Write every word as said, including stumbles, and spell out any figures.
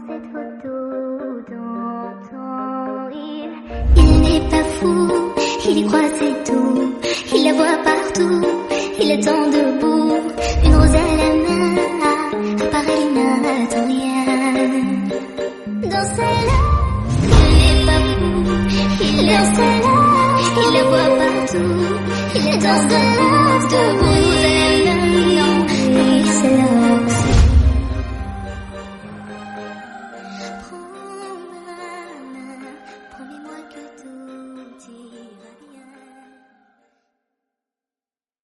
cette photo dans ton lit. Il n'est pas fou, il y croit c'est tout. Il la voit partout, il attend debout. Une rose à la main, à part elle n'attend rien. Dans celle-là, il n'est pas fou, il est dans celle-là. Il la voit partout, il attend debout.